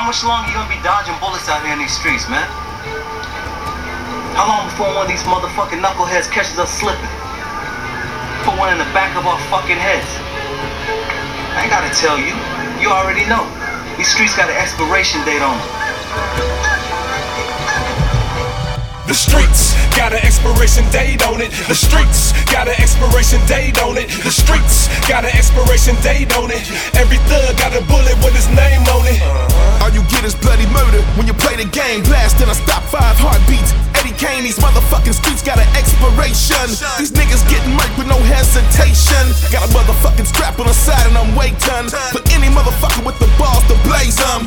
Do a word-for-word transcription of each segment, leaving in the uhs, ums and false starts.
How much longer you gonna be dodging bullets out here in these streets, man? How long before one of these motherfucking knuckleheads catches us slipping? Put one in the back of our fucking heads. I ain't gotta tell you. You already know. These streets got an expiration date on them. The streets got an expiration date on it. The streets got an expiration date on it. The streets got an expiration date on it. Every thug got a bullet with his name on it. All you get is bloody murder when you play the game. Blast and I stop five heartbeats. Eddie Kane, these motherfucking streets got an expiration. These niggas getting murked with no hesitation. Got a motherfucking strap on the side and I'm waiting for any motherfucker with the balls to blaze them.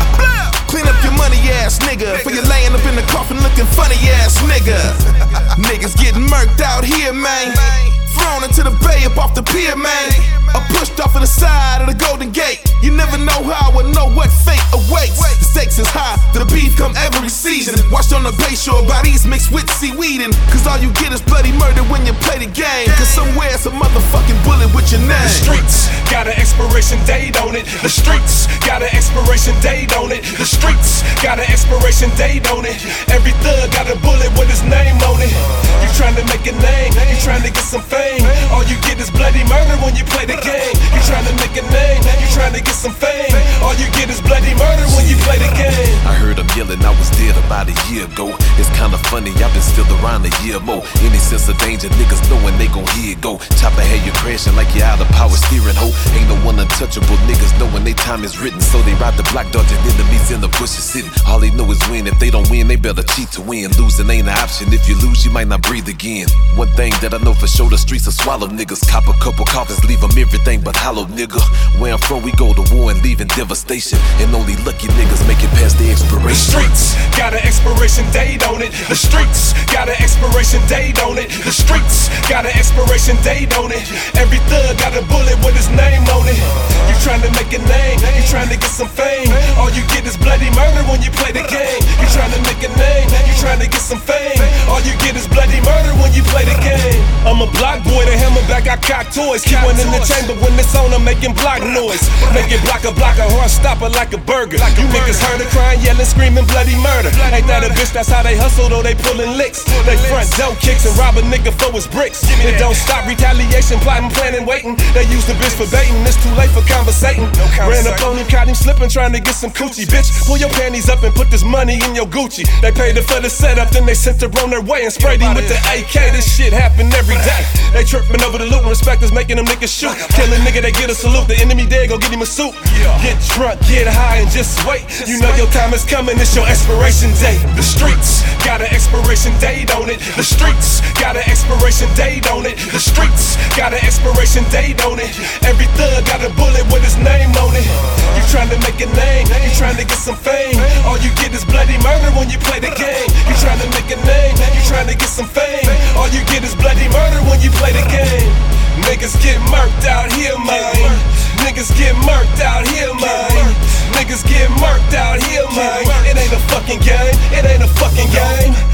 Clean up your money ass nigga, for you laying up in the coffin looking funny ass nigga. Niggas getting murked out here, man. Thrown into the bay up off the pier, man. Or pushed off of the side of the Golden Gate. You never know how or know what fate awaits. The stakes is high, the beef come every season. Washed on the bay shore, bodies mixed with seaweed. And cause all you get is bloody murder when you play the game. Cause somewhere's a motherfucking bullet with your name. The streets got an expiration date on it. The streets got an expiration date on it. The streets got an expiration date on it. Every thug got a bullet with his name on it. You trying to make a name, you trying to get some fame. All you get is bloody murder when you play the game. You trying to make a name, you trying to get some fame. All you get is bloody murder when you play the game. I heard them yelling, I was dead about a year ago. It's kinda funny, I've been still around a year more. Any sense of danger, niggas knowing they gon' hear it go. Chopper had you crashing like you out of power steering, ho. Ain't no one untouchable, niggas knowing they time is written. So they ride the block, dodging enemies in the bushes sitting. All they know is win, if they don't win, they better cheat to win. Losing ain't an option, if you lose, you might not breathe again. One thing that I know for sure, the streets will swallow niggas. Cop a couple coffins, leave them everything but hollow, nigga. Where I'm from, we go to war and leaving devastation. And only lucky niggas make it past the expiration. The streets got an expiration date on it. The streets got an expiration date on it. The streets got an expiration date on it. Every thug got a bullet with his name on it. You trying to make a name, you trying to get some fame. All you get is bloody murder when you play the game. You trying to make a name, you trying to get some fame. All you get is bloody murder when you play the game. I'm a block boy, the hammerback, I cock toys. Keep one in the chamber when it's on, I'm making block noise. Make it block a block, a horse stopper like a burger. You niggas heard her crying, yelling, screaming bloody murder. Ain't that a bitch, that's how they hustle, though they pulling licks. They front dope kicks and rob a nigga for his bricks. It don't stop, retaliation, plotting, planning, waiting. They use the bitch for baiting, it's too late for conversating. Ran up on him, caught him slipping, trying to get some coochie. Bitch, pull your panties up and put this money in your Gucci. They paid her for the setup, then they sent her on their way and sprayed him with the A K. This shit happen every day. They tripping over the loot, respecters making them niggas shoot. Kill a nigga, they get a salute. The enemy dead, go get him a suit. Get drunk, get high, and just wait. You know your time is coming, it's your expiration date. The streets got an expiration date on it. The streets got an expiration date on it. The streets got an expiration date on it. Every thug got a bullet with his name on it. You trying to make a name, you trying to get some fame. All you get is bloody murder when you play the game. You trying to make a name, you trying to get some fame. All you get is bloody murder when you play the game. Niggas get murked out here, man. Niggas get murked out here, man. Niggas get murked out here, man. It ain't a fucking game, it ain't a fucking game.